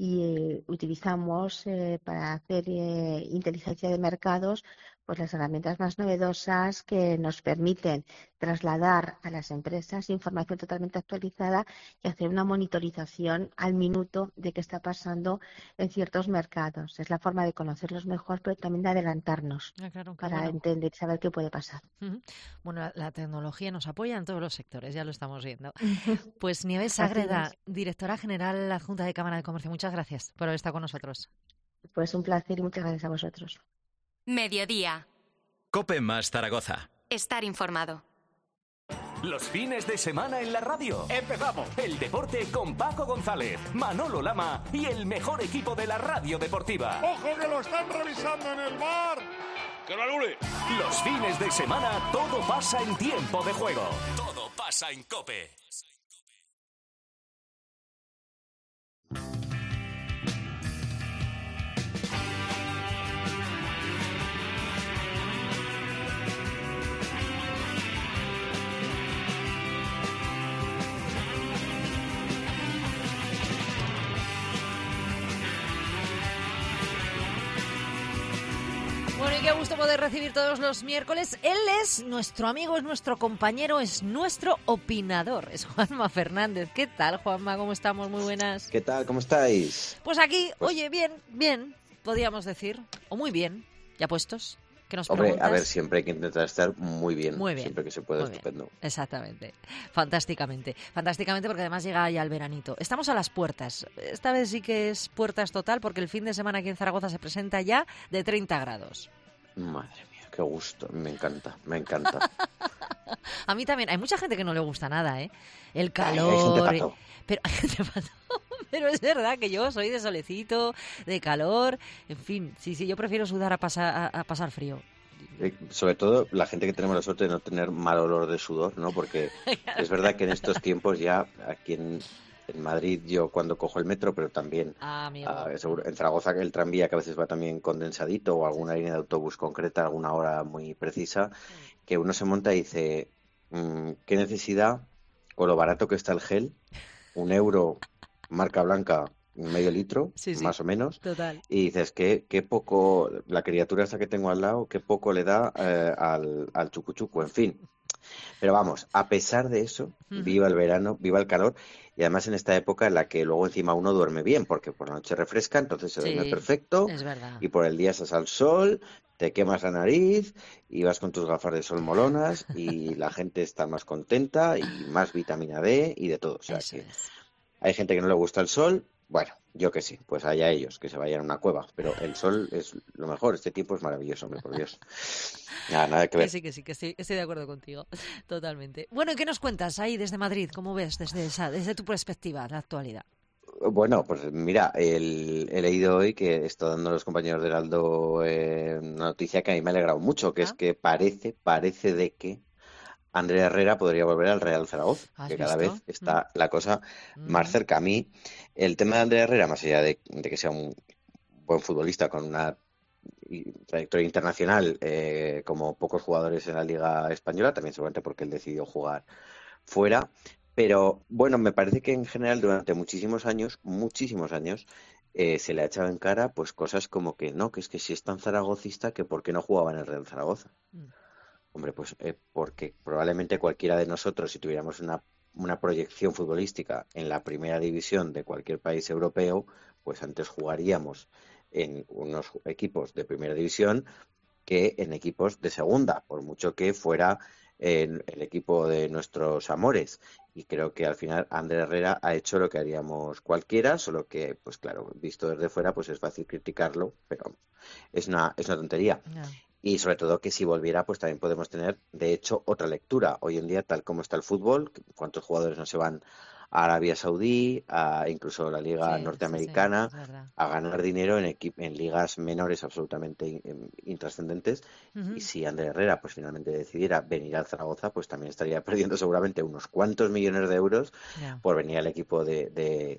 y utilizamos para hacer inteligencia de mercados pues las herramientas más novedosas que nos permiten trasladar a las empresas información totalmente actualizada y hacer una monitorización al minuto de qué está pasando en ciertos mercados. Es la forma de conocerlos mejor, pero también de adelantarnos para entender y saber qué puede pasar. Bueno, la tecnología nos apoya en todos los sectores, ya lo estamos viendo. Pues Nieves Ágreda, directora general adjunta de Cámara de Comercio, muchas gracias por haber estado con nosotros. Pues un placer y muchas gracias a vosotros. Mediodía. COPE más Zaragoza. Estar informado. Los fines de semana en la radio. Empezamos. El deporte con Paco González, Manolo Lama y el mejor equipo de la radio deportiva. ¡Ojo que lo están revisando en el bar! ¡Que lo anule! Los fines de semana todo pasa en tiempo de juego. Todo pasa en COPE. Bueno, y qué gusto poder recibir todos los miércoles. Él es nuestro amigo, es nuestro compañero, es nuestro opinador. Es Juanma Fernández. ¿Qué tal, Juanma? ¿Cómo estamos? Muy buenas. ¿Qué tal? ¿Cómo estáis? Pues aquí, oye, bien, podríamos decir. O muy bien, ya puestos. ¿Qué nos Hombre, preguntas? a ver, siempre hay que intentar estar muy bien. Muy bien. Siempre que se pueda, Muy estupendo. bien. Exactamente. Fantásticamente. Fantásticamente porque además llega ya el veranito. Estamos a las puertas. Esta vez sí que es puertas total porque el fin de semana aquí en Zaragoza se presenta ya de 30 grados. Madre mía, qué gusto. Me encanta, me encanta. A mí también. Hay mucha gente que no le gusta nada, ¿eh? El Hay calor. gente pato. Pero hay gente pato. Pero es verdad que yo soy de solecito, de calor, en fin, sí, yo prefiero sudar a pasar frío. Sobre todo la gente que tenemos la suerte de no tener mal olor de sudor, ¿no? Porque es verdad que en estos tiempos ya aquí en Madrid yo cuando cojo el metro, pero también seguro, en Zaragoza el tranvía que a veces va también condensadito o alguna línea de autobús concreta, alguna hora muy precisa, que uno se monta y dice, ¿qué necesidad con lo barato que está el gel? €1 marca blanca, medio litro, más o menos. Total. Y dices, qué poco, la criatura esta que tengo al lado, qué poco le da al chucuchuco, en fin. Pero vamos, a pesar de eso, viva el verano, viva el calor, y además en esta época en la que luego encima uno duerme bien, porque por la noche refresca, entonces se duerme perfecto, es verdad. y por el día estás al sol, te quemas la nariz, y vas con tus gafas de sol molonas, y la gente está más contenta, y más vitamina D, y de todo. O sea que hay gente que no le gusta el sol, bueno, yo que sí, pues allá ellos, que se vayan a una cueva, pero el sol es lo mejor, este tiempo es maravilloso, hombre, por Dios. Nada que ver. Que sí, estoy de acuerdo contigo, totalmente. Bueno, ¿y qué nos cuentas ahí desde Madrid? ¿Cómo ves desde tu perspectiva la actualidad? Bueno, pues mira, he leído hoy que está dando los compañeros del Heraldo una noticia que a mí me ha alegrado mucho, que es que parece de que Ander Herrera podría volver al Real Zaragoza, que cada vez está la cosa más cerca. A mí, el tema de Ander Herrera, más allá de que sea un buen futbolista con una trayectoria internacional como pocos jugadores en la Liga Española, también seguramente porque él decidió jugar fuera, pero bueno, me parece que en general durante muchísimos años, se le ha echado en cara pues cosas como que no, que es que si es tan zaragocista, que por qué no jugaba en el Real Zaragoza. Hombre, pues porque probablemente cualquiera de nosotros, si tuviéramos una proyección futbolística en la primera división de cualquier país europeo, pues antes jugaríamos en unos equipos de primera división que en equipos de segunda, por mucho que fuera en el equipo de nuestros amores. Y creo que al final Ander Herrera ha hecho lo que haríamos cualquiera, solo que, pues claro, visto desde fuera, pues es fácil criticarlo, pero es una tontería. No. Y sobre todo que si volviera, pues también podemos tener, de hecho, otra lectura. Hoy en día, tal como está el fútbol, ¿cuántos jugadores no se van a Arabia Saudí, a incluso la Liga norteamericana, a ganar dinero en ligas menores absolutamente intrascendentes? Y si Ander Herrera pues finalmente decidiera venir al Zaragoza, pues también estaría perdiendo seguramente unos cuantos millones de euros por venir al equipo que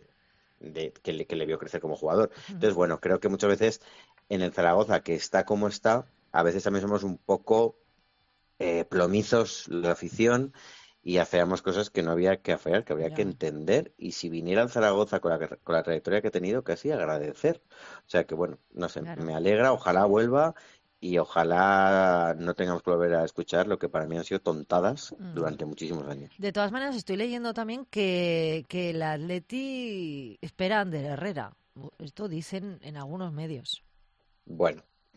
le vio crecer como jugador. Entonces, bueno, creo que muchas veces en el Zaragoza, que está como está, a veces también somos un poco plomizos la afición y afeamos cosas que no había que afear, que habría que entender. Y si viniera al Zaragoza con la trayectoria que ha tenido, casi agradecer. O sea que, bueno, no sé, me alegra, ojalá vuelva y ojalá no tengamos que volver a escuchar lo que para mí han sido tontadas durante muchísimos años. De todas maneras, estoy leyendo también que el Atleti espera a Ander Herrera. Esto dicen en algunos medios. Bueno.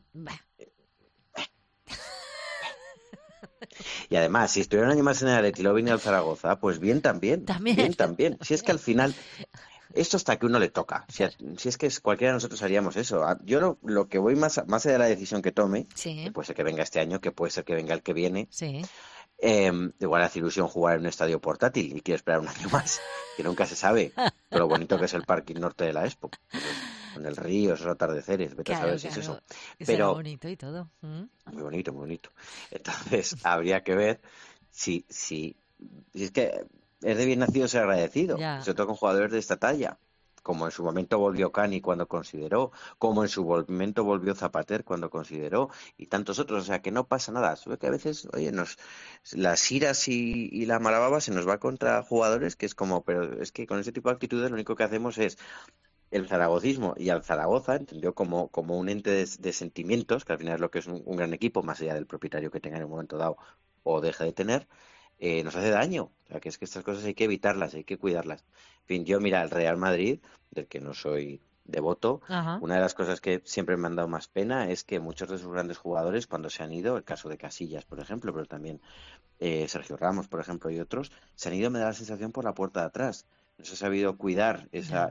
Y además, si estuviera un año más en el Atleti y luego vine al Zaragoza, pues bien también. Bien también. Si es que al final, esto hasta que uno le toca. Si es que cualquiera de nosotros haríamos eso. Yo lo que voy más allá de la decisión que tome, que puede ser que venga este año, que puede ser que venga el que viene, igual hace ilusión jugar en un estadio portátil y quiero esperar un año más, que nunca se sabe lo bonito que es el parking norte de la Expo. Con el río, esos atardeceres, vete a saber si es eso. Pero bonito y todo. Muy bonito, muy bonito. Entonces, habría que ver si es que es de bien nacido ser agradecido, sobre todo con jugadores de esta talla, como en su momento volvió Cani cuando consideró, como en su momento volvió Zapater cuando consideró, y tantos otros. O sea, que no pasa nada. Solo que a veces, oye, las iras y la mala baba se nos va contra jugadores que es como, pero es que con ese tipo de actitudes lo único que hacemos es el zaragocismo y al Zaragoza entendió como un ente de sentimientos, que al final es lo que es un gran equipo, más allá del propietario que tenga en un momento dado o deje de tener, nos hace daño. O sea, que es que estas cosas hay que evitarlas, hay que cuidarlas. En fin, yo, mira, el Real Madrid, del que no soy devoto. Ajá. Una de las cosas que siempre me han dado más pena es que muchos de sus grandes jugadores, cuando se han ido, el caso de Casillas, por ejemplo, pero también Sergio Ramos, por ejemplo, y otros, se han ido, me da la sensación, por la puerta de atrás. No se ha sabido cuidar esa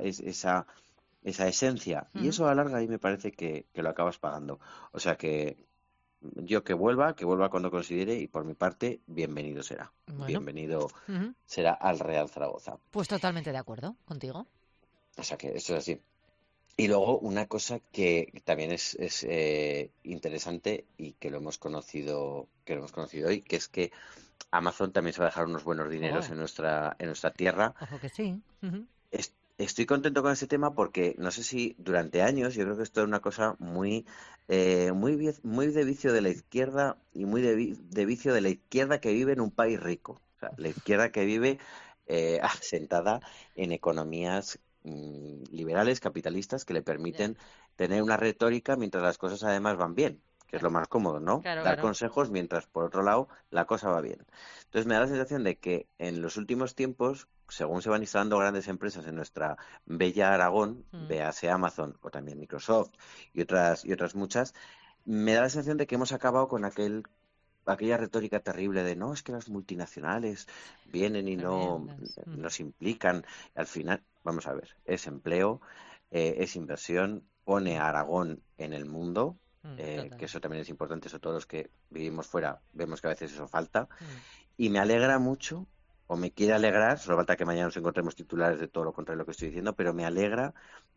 esencia. Y eso a la larga ahí me parece que lo acabas pagando. O sea que yo que vuelva cuando considere, y por mi parte, bienvenido será. Bueno. Bienvenido será al Real Zaragoza. Pues totalmente de acuerdo contigo. O sea que esto es así. Y luego una cosa que también es interesante y que lo hemos conocido hoy, que es que Amazon también se va a dejar unos buenos dineros en nuestra tierra. Ojo que sí. Estoy contento con este tema porque no sé si durante años, yo creo que esto es una cosa muy de vicio de la izquierda y muy de vicio de la izquierda que vive en un país rico. O sea, la izquierda que vive asentada en economías liberales, capitalistas, que le permiten tener una retórica mientras las cosas además van bien, que es lo más cómodo, ¿no? Dar consejos mientras, por otro lado, la cosa va bien. Entonces me da la sensación de que en los últimos tiempos, según se van instalando grandes empresas en nuestra bella Aragón, véase Amazon o también Microsoft y otras muchas, me da la sensación de que hemos acabado con aquella retórica terrible de no, es que las multinacionales vienen y no nos implican. Al final, vamos a ver, es empleo, es inversión, pone a Aragón en el mundo, que eso también es importante, sobre todo los que vivimos fuera, vemos que a veces eso falta, y me alegra mucho, o me quiere alegrar, solo falta que mañana nos encontremos titulares de todo lo contrario de lo que estoy diciendo, pero me alegra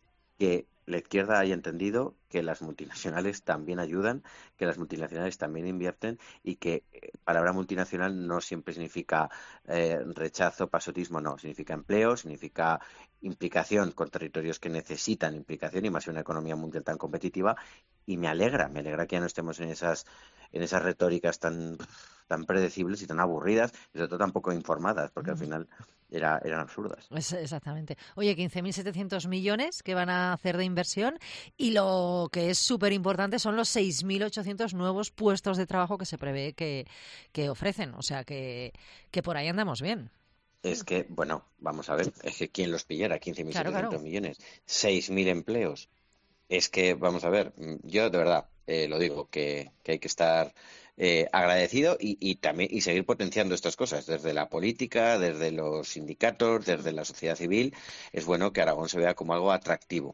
que la izquierda haya entendido que las multinacionales también ayudan, que las multinacionales también invierten y que palabra multinacional no siempre significa rechazo, pasotismo, no, significa empleo, significa implicación con territorios que necesitan implicación y más en una economía mundial tan competitiva, y me alegra que ya no estemos en esas retóricas tan predecibles y tan aburridas y sobre todo tan poco informadas, porque al final eran absurdas. Exactamente. Oye, 15.700 millones que van a hacer de inversión, y lo que es súper importante son los 6.800 nuevos puestos de trabajo que se prevé que ofrecen. O sea que por ahí andamos bien. Es que, bueno, vamos a ver, es que ¿quién los pillara? 15.700 millones, 6.000 empleos. Es que, vamos a ver, yo de verdad lo digo, que hay que estar agradecido y también seguir potenciando estas cosas desde la política, desde los sindicatos, desde la sociedad civil. Es bueno que Aragón se vea como algo atractivo.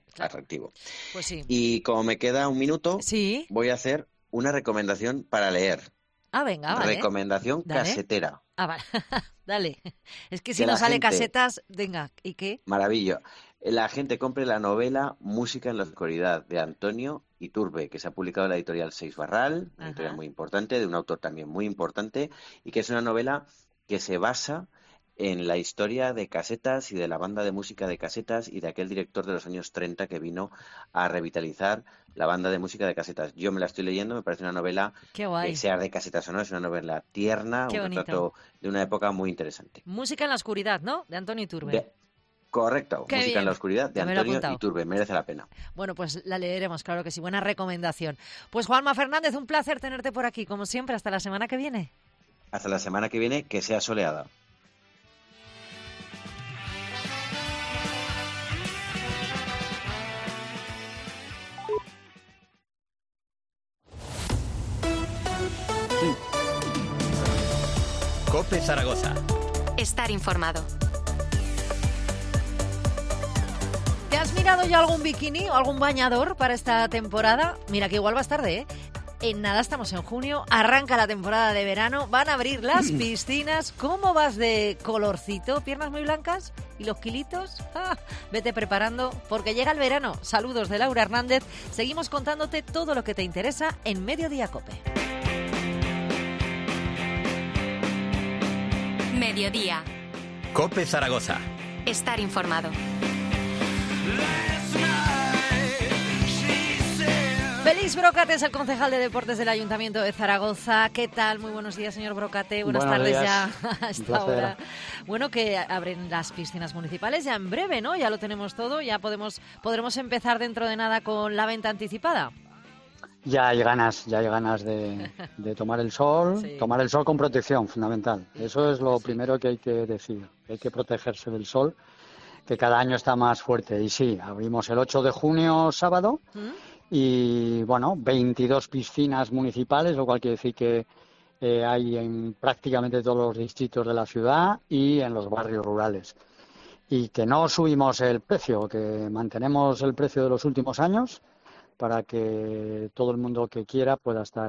Pues sí. Y como me queda un minuto, voy a hacer una recomendación para leer. Venga, vale. Recomendación casetera. Vale. Dale. Es que si no sale casetas, venga, ¿y qué? Maravilloso. La gente compre la novela Música en la oscuridad, de Antonio Iturbe, que se ha publicado en la editorial Seix Barral, una editorial muy importante, de un autor también muy importante, y que es una novela que se basa en la historia de Casetas y de la banda de música de Casetas y de aquel director de los años 30 que vino a revitalizar la banda de música de Casetas. Yo me la estoy leyendo, me parece una novela que sea de Casetas o no, es una novela tierna, un retrato de una época muy interesante. Música en la oscuridad, ¿no? De Antonio Iturbe. Correcto, Qué Música bien. en la oscuridad, de Antonio Iturbe, merece la pena. Bueno, pues la leeremos, claro que sí, buena recomendación. Pues Juanma Fernández, un placer tenerte por aquí, como siempre, hasta la semana que viene. Hasta la semana que viene, que sea soleada. COPE Zaragoza. Estar informado. ¿Te has mirado ya algún bikini o algún bañador para esta temporada? Mira que igual vas tarde, ¿eh? En nada, estamos en junio, arranca la temporada de verano, van a abrir las piscinas. ¿Cómo vas de colorcito? ¿Piernas muy blancas? ¿Y los kilitos? Vete preparando porque llega el verano. Saludos de Laura Hernández. Seguimos contándote todo lo que te interesa en Mediodía COPE. Mediodía. COPE Zaragoza. Estar informado. Félix Brocate es el concejal de Deportes del Ayuntamiento de Zaragoza. ¿Qué tal? Muy buenos días, señor Brocate. Buenas tardes días. Ya a esta hora. Bueno, que abren las piscinas municipales ya en breve, ¿no? Ya lo tenemos todo, ya podremos empezar dentro de nada con la venta anticipada. Ya hay ganas de tomar el sol, tomar el sol con protección, fundamental. Eso es lo primero que hay que decir, hay que protegerse del sol. que cada año está más fuerte. Y sí, abrimos el 8 de junio, sábado, y bueno, 22 piscinas municipales, lo cual quiere decir que hay en prácticamente todos los distritos de la ciudad y en los barrios rurales. Y que no subimos el precio, que mantenemos el precio de los últimos años para que todo el mundo que quiera pueda estar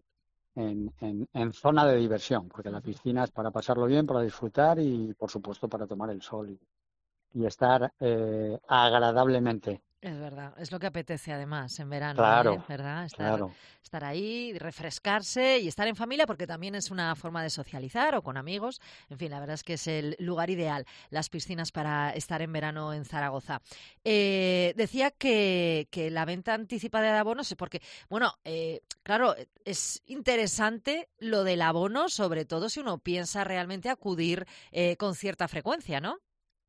en zona de diversión, porque la piscina es para pasarlo bien, para disfrutar y, por supuesto, para tomar el sol y estar agradablemente. Es verdad, es lo que apetece además en verano, Claro, ¿verdad? claro. Estar ahí, refrescarse y estar en familia, porque también es una forma de socializar o con amigos. En fin, la verdad es que es el lugar ideal, las piscinas para estar en verano en Zaragoza. Decía que la venta anticipada de abonos, porque, bueno, claro, es interesante lo del abono, sobre todo si uno piensa realmente acudir con cierta frecuencia, ¿no?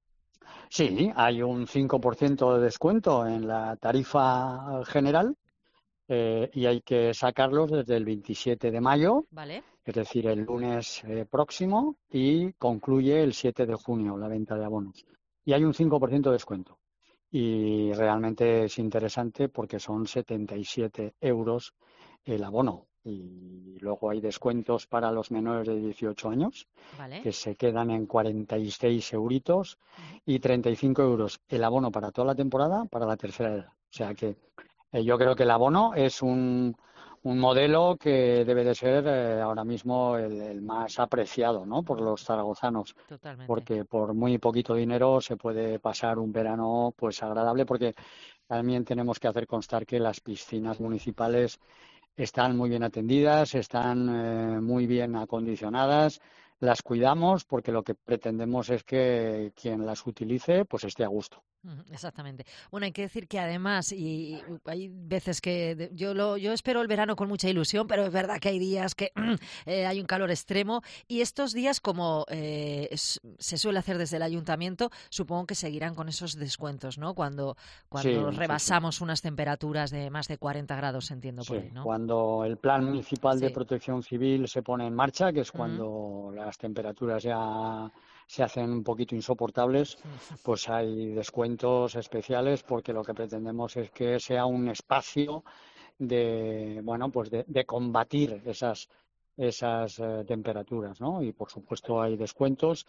Sí, hay un 5% de descuento en la tarifa general y hay que sacarlos desde el 27 de mayo, Vale. es decir, el lunes próximo, y concluye el 7 de junio la venta de abonos. Y hay un 5% de descuento. Y realmente es interesante porque son 77 euros el abono. Y luego hay descuentos para los menores de 18 años, Vale. que se quedan en 46 euritos y 35 euros el abono para toda la temporada para la tercera edad. O sea que yo creo que el abono es un modelo que debe de ser ahora mismo el más apreciado, ¿no?, por los zaragozanos. Totalmente. Porque por muy poquito dinero se puede pasar un verano pues agradable, porque también tenemos que hacer constar que las piscinas municipales están muy bien atendidas, están muy bien acondicionadas, las cuidamos porque lo que pretendemos es que quien las utilice pues esté a gusto. Exactamente. Bueno, hay que decir que además, y hay veces que yo espero el verano con mucha ilusión, pero es verdad que hay días que hay un calor extremo, y estos días, como se suele hacer desde el ayuntamiento, supongo que seguirán con esos descuentos, ¿no? Cuando Sí, rebasamos unas temperaturas de más de 40 grados, entiendo por ahí, ¿no? Cuando el Plan Municipal de Protección Civil se pone en marcha, que es cuando las temperaturas ya se hacen un poquito insoportables, pues hay descuentos especiales, porque lo que pretendemos es que sea un espacio de, bueno, pues de combatir esas temperaturas, ¿no? Y por supuesto hay descuentos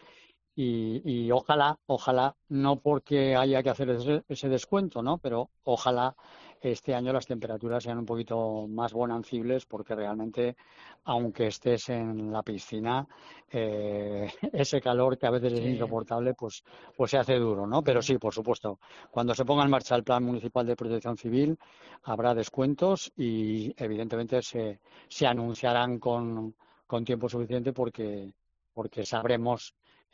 y ojalá, no porque haya que hacer ese descuento, ¿no?, pero ojalá este año las temperaturas sean un poquito más bonancibles, porque realmente, aunque estés en la piscina, ese calor que a veces es insoportable, pues se hace duro, ¿no? Pero sí, por supuesto, cuando se ponga en marcha el Plan Municipal de Protección Civil habrá descuentos y evidentemente se anunciarán con tiempo suficiente, porque sabremos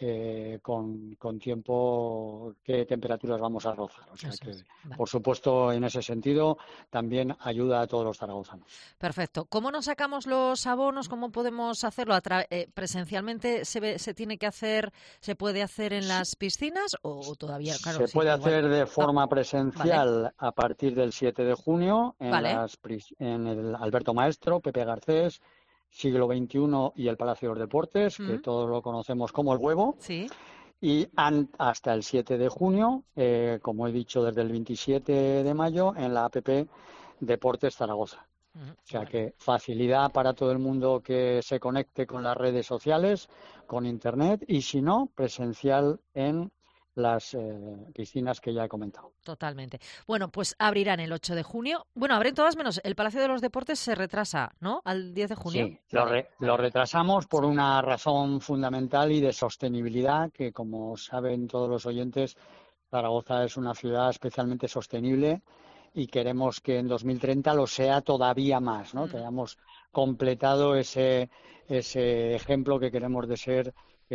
con tiempo qué temperaturas vamos a rozar. O sea que, por supuesto, en ese sentido también ayuda a todos los zaragozanos. Perfecto. ¿Cómo nos sacamos los abonos? ¿Cómo podemos hacerlo? ¿Presencialmente se tiene que hacer, se puede hacer en las piscinas o todavía? Claro, se puede hacer de forma presencial a partir del 7 de junio en el Alberto Maestro, Pepe Garcés, Siglo XXI y el Palacio de los Deportes, que todos lo conocemos como el Huevo. Sí. Y hasta el 7 de junio, como he dicho, desde el 27 de mayo, en la APP Deportes Zaragoza. O sea que facilidad para todo el mundo que se conecte con las redes sociales, con Internet, y si no, presencial en las piscinas que ya he comentado. Totalmente. Bueno, pues abrirán el 8 de junio. Bueno, abren todas menos el Palacio de los Deportes, se retrasa, ¿no?, al 10 de junio. Sí, lo retrasamos por una razón fundamental y de sostenibilidad, que, como saben todos los oyentes, Zaragoza es una ciudad especialmente sostenible y queremos que en 2030 lo sea todavía más, ¿no? Que hayamos completado ese ejemplo que queremos ser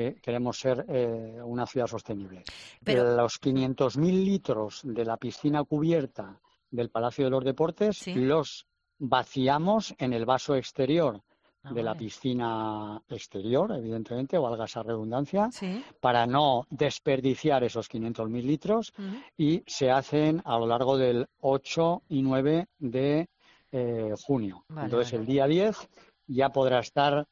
una ciudad sostenible. Pero los 500.000 litros de la piscina cubierta del Palacio de los Deportes los vaciamos en el vaso exterior de la piscina exterior, evidentemente, valga esa redundancia, para no desperdiciar esos 500.000 litros, y se hacen a lo largo del 8 y 9 de junio. Entonces, el día 10 ya podrá estar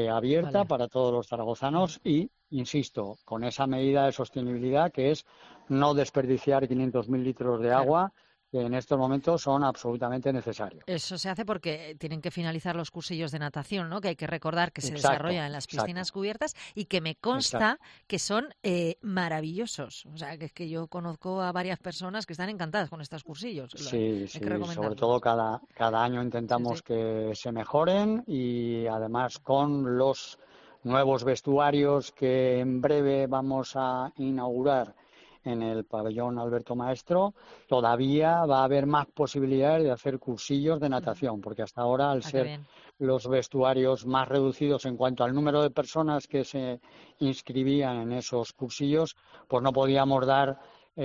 abierta para todos los zaragozanos y, insisto, con esa medida de sostenibilidad que es no desperdiciar 500.000 litros de agua, que en estos momentos son absolutamente necesarios. Eso se hace porque tienen que finalizar los cursillos de natación, ¿no? Que hay que recordar que se desarrollan en las piscinas cubiertas y que me consta que son maravillosos. O sea, que es que yo conozco a varias personas que están encantadas con estos cursillos. Sí, sobre todo cada año intentamos que se mejoren y además con los nuevos vestuarios que en breve vamos a inaugurar en el pabellón Alberto Maestro, todavía va a haber más posibilidades de hacer cursillos de natación, porque hasta ahora, al ser los vestuarios más reducidos en cuanto al número de personas que se inscribían en esos cursillos, pues no podíamos dar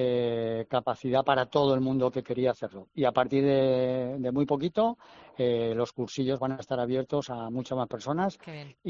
capacidad para todo el mundo que quería hacerlo. Y a partir de muy poquito, los cursillos van a estar abiertos a muchas más personas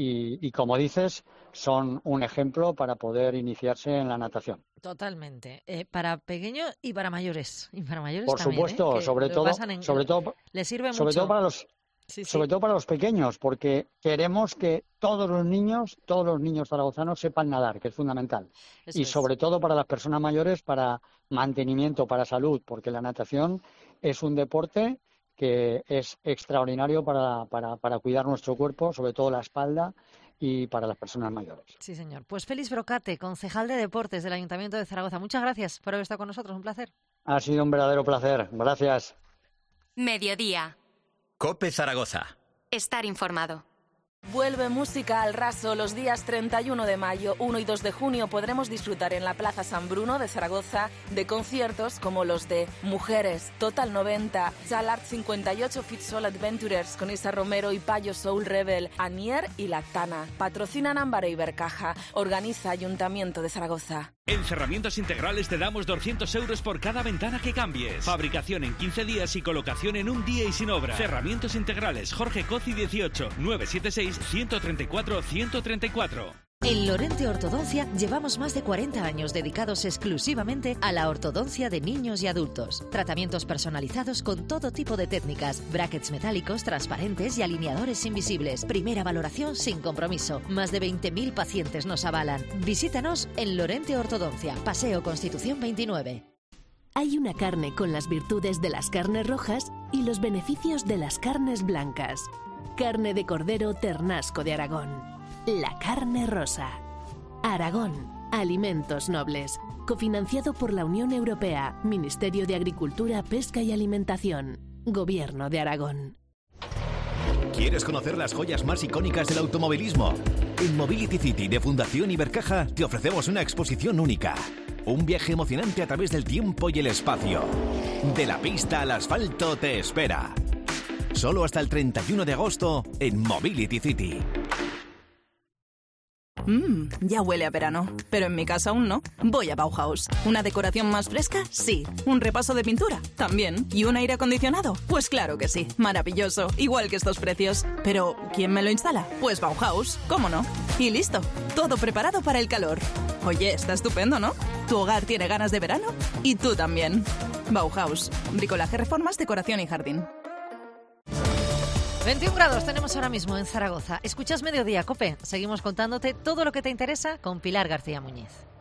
y, como dices, son un ejemplo para poder iniciarse en la natación. Totalmente. Para pequeños y para mayores. Y para mayores por también, supuesto, sobre todo, les sirve sobre mucho. Todo para los sobre todo para los pequeños, porque queremos que todos los niños zaragozanos sepan nadar, que es fundamental. Y sobre todo para las personas mayores, para mantenimiento, para salud, porque la natación es un deporte que es extraordinario para cuidar nuestro cuerpo, sobre todo la espalda, y para las personas mayores. Sí, señor. Pues Félix Brocate, concejal de Deportes del Ayuntamiento de Zaragoza. Muchas gracias por haber estado con nosotros. Un placer. Ha sido un verdadero placer. Gracias. Mediodía. COPE Zaragoza. Estar informado. Vuelve Música al Raso los días 31 de mayo, 1 y 2 de junio. Podremos disfrutar en la Plaza San Bruno de Zaragoza de conciertos como los de Mujeres, Total 90, Chalart 58, Fitzol Adventurers con Isa Romero y Payo Soul Rebel, Anier y Lactana. Patrocinan Ámbara y Bercaja. Organiza Ayuntamiento de Zaragoza. En Cerramientos Integrales te damos 200 euros por cada ventana que cambies. Fabricación en 15 días y colocación en un día y sin obra. Cerramientos Integrales, Jorge Cozi 18, 976-134-134. En Lorente Ortodoncia llevamos más de 40 años dedicados exclusivamente a la ortodoncia de niños y adultos. Tratamientos personalizados con todo tipo de técnicas, brackets metálicos, transparentes y alineadores invisibles. Primera valoración sin compromiso. Más de 20.000 pacientes nos avalan. Visítanos en Lorente Ortodoncia, Paseo Constitución 29. Hay una carne con las virtudes de las carnes rojas y los beneficios de las carnes blancas. Carne de cordero Ternasco de Aragón. La carne rosa. Aragón. Alimentos nobles. Cofinanciado por la Unión Europea. Ministerio de Agricultura, Pesca y Alimentación. Gobierno de Aragón. ¿Quieres conocer las joyas más icónicas del automovilismo? En Mobility City de Fundación Ibercaja te ofrecemos una exposición única. Un viaje emocionante a través del tiempo y el espacio. De la pista al asfalto te espera. Solo hasta el 31 de agosto en Mobility City. Ya huele a verano, pero en mi casa aún no. Voy a Bauhaus. ¿Una decoración más fresca? Sí. ¿Un repaso de pintura? También. ¿Y un aire acondicionado? Pues claro que sí. Maravilloso. Igual que estos precios. Pero, ¿quién me lo instala? Pues Bauhaus. ¿Cómo no? Y listo. Todo preparado para el calor. Oye, está estupendo, ¿no? Tu hogar tiene ganas de verano y tú también. Bauhaus. Bricolaje, reformas, decoración y jardín. 21 grados tenemos ahora mismo en Zaragoza. Escuchas Mediodía, COPE. Seguimos contándote todo lo que te interesa con Pilar García Muñiz.